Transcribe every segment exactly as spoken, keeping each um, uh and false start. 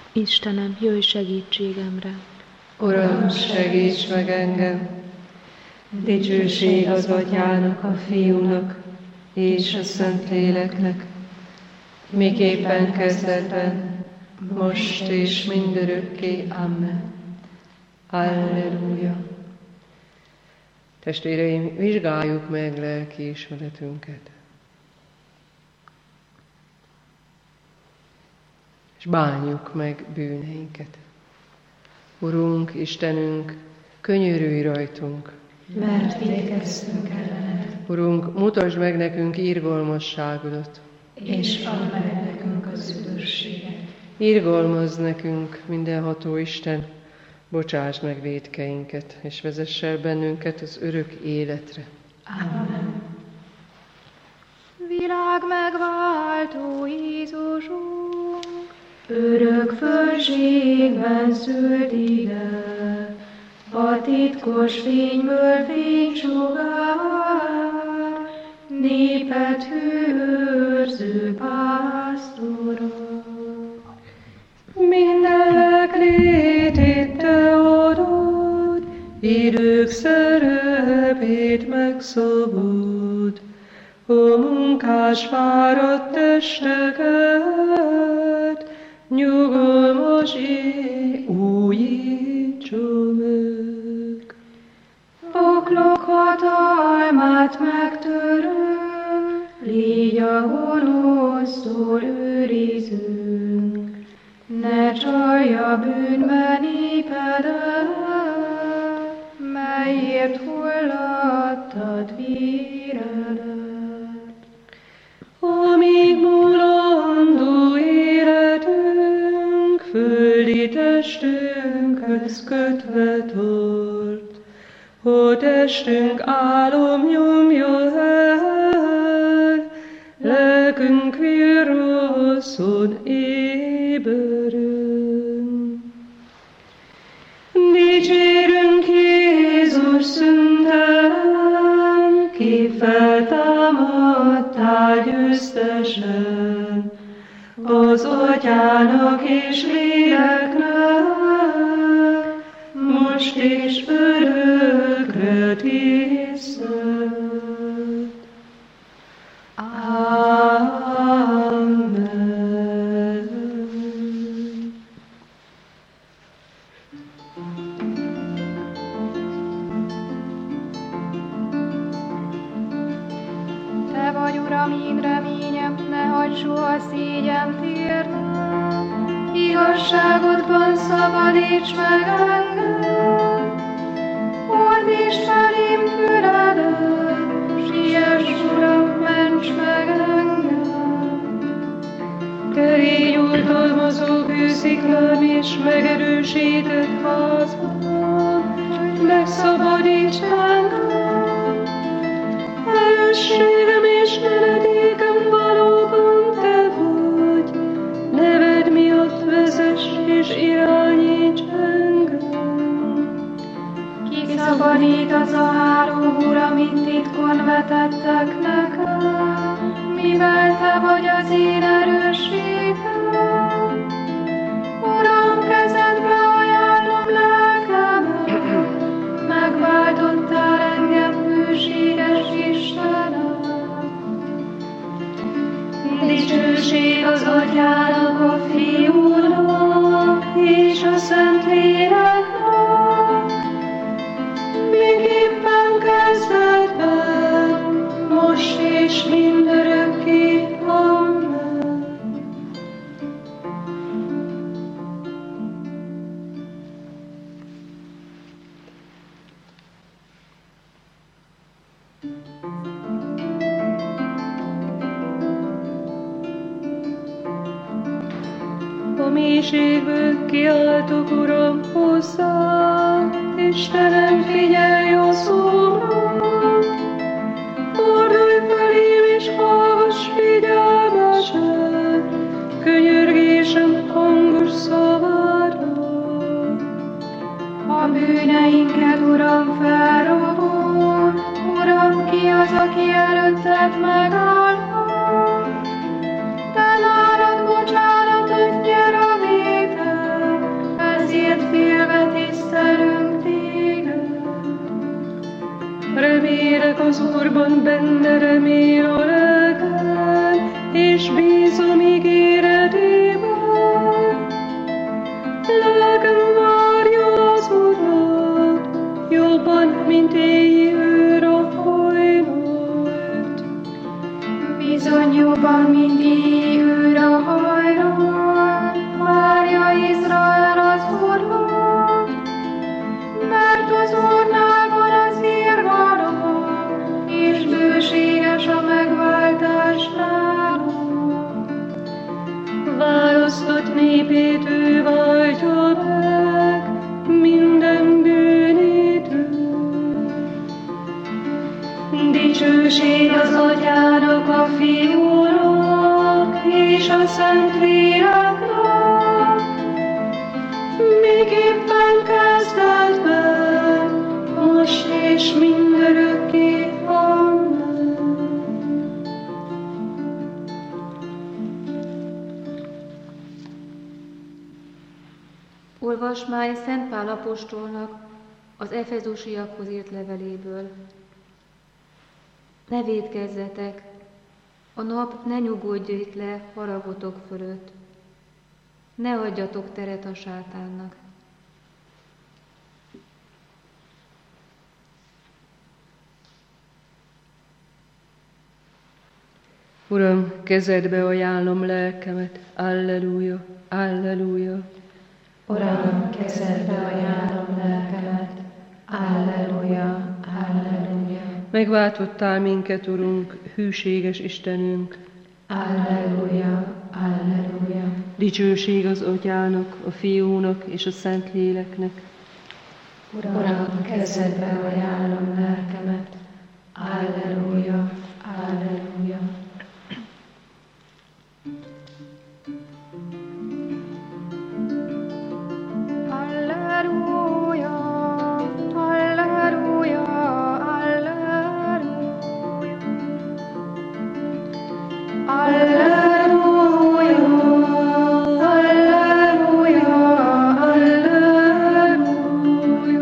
Istenem, jöjj segítségemre! Uram, segíts meg engem! Dicsőség az Atyának, a Fiúnak és a Szentléleknek, miképpen kezdetben, most és mindörökké. Amen. Alleluja! Testvéreim, vizsgáljuk meg lelkiismeretünket, és bánjuk meg bűneinket. Urunk, Istenünk, könyörülj rajtunk, mert vétkeztünk ellened. Urunk, mutasd meg nekünk irgalmasságodat, és add meg nekünk az üdvösséget. Irgalmazz nekünk, mindenható Isten, bocsásd meg vétkeinket, és vezess el bennünket az örök életre. Amen. Világ megváltó Jézusunk, örök fölségben szült ide, a titkos fényből fénysugár, népet hőrző pásztora. Mindenek létét te adod, idők szerepét megszabod, a munkás fáradt testeket, nyugalmas éj újítsa meg. Poklok hatalmát megtörő, légy a gonosztól őrizünk, ne csalja bűnbe népedet, melyért hullattad véredet. Amíg mulandó életünk, földi testünkhöz kötve tart, ha testünk álom nyomja el, lelkünk virraszon éberen. Dicsérünk Jézus szüntelen, ki feltámadtál győztesen, az Atyának és Léleknek, most és örökre tisztelt. Amen. Te vagy, Uram, én reményem, ne hagyd soha szégyent érnem. Igazságodban szabadíts meg engem, fordítsd felém füledet, siess, Uram, ments meg engem. Kerény oltalmazó kősziklán és megerősített házban, megszabadíts engem. Erősségem és menedékem valóban te vagy, neved miatt vezess és irányíts engem. Kiszabadít az a három úr, amit titkon vetettek nekem, mivel te vagy az én erősségem. Uram, kezedbe ajánlom lelkemet, megváltottál engem, hűséges Istenem. Dicsőség az Atyának, a Fiúnak és a Szentléleknek, miképpen kezdetben, most és mindörökké. Amen. A mélységből kiáltok, Uram, hozzá, Istenem, figyelj a szóra. Fordulj felém és hallgass figyelmesen, könyörgésem hangos szavára. A bűneinket, Uram, felrobol, Uram, ki az, aki előtted megállhat? Te nálad bocsánatot nyer a vétel, bátorban benne remél a lelkem, és bízom ígéretében. Lelkem várja az Urat, jobban, mint éjjé őr a hajnalt. Bizony jobban, mint éjjé őr a hajnalt, várja Izrael az Urat, mert az Úrnál van az irgalom, és bőséges a megváltás nála. Választott népét ő váltja meg minden bűnétől. Dicsőség az Atyának, a Fiúnak és a Szentléleknek, miképpen kezdetben, most és mindörökké. Amen. Olvasmány Szent Pál apostolnak az efezusiakhoz írt leveléből. Ne vétkezzetek, a nap ne nyugodjon itt le haragotok fölött. Ne adjatok teret a sátánnak. Uram, kezedbe ajánlom lelkemet, alleluja, alleluja. Uram, kezedbe ajánlom lelkemet, alleluja, alleluja. Megváltottál minket, Urunk, hűséges Istenünk. Alleluja, alleluja. Dicsőség az Atyának, a Fiúnak és a Szentléleknek. Uram, kezedbe ajánlom lelkemet, alleluja, alleluja. Alleluja, alleluja, alleluja. Alleluja, alleluja, alleluja.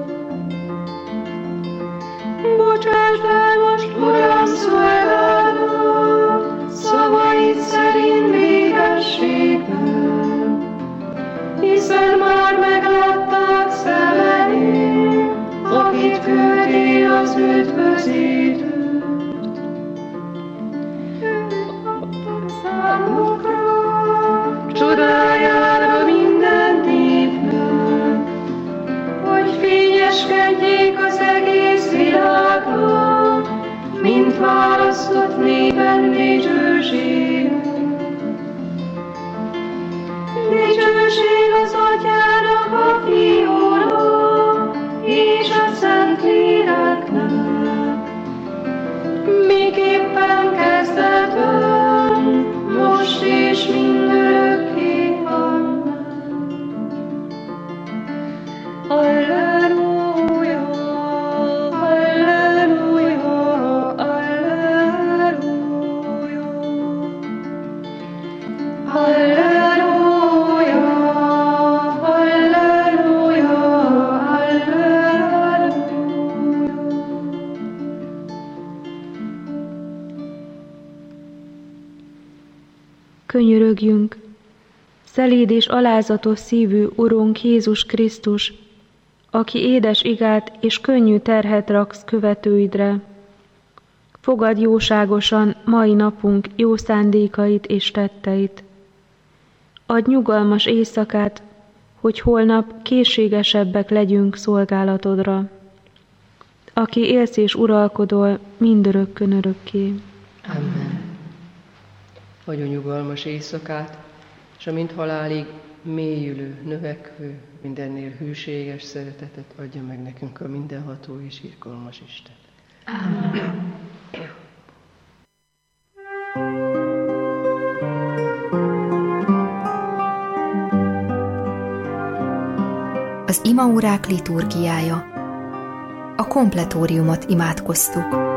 Bocsásd el most, Uram, szolgálat, szavaid szerint végességből, hiszen már meglátták szemeim, akit küldtél az üdvözítőt. Őt adtad számukra, csodájára minden népnek, hogy fényeskedjék az egész világra, mint választott népen dicsőség. Dicsőség az Atyának, a Fiúnak és a Szentléleknek, miképpen kezdetben, most és mindörökké. Amen. Alleluja, alleluja, alleluja. Alleluja. Könyörögjünk! Szelíd és alázatos szívű Urunk Jézus Krisztus, aki édes igát és könnyű terhet raksz követőidre. Fogadd jóságosan mai napunk jó szándékait és tetteit. Adj nyugalmas éjszakát, hogy holnap készségesebbek legyünk szolgálatodra. Aki élsz és uralkodol mindörökkön örökké. Amen. Adj nyugalmas éjszakát, és amint halálig mélyülő, növekvő, mindennél hűséges szeretetet adja meg nekünk a mindenható és irgalmas Isten. Amen. Az imaórák liturgiája. A kompletóriumot imádkoztuk.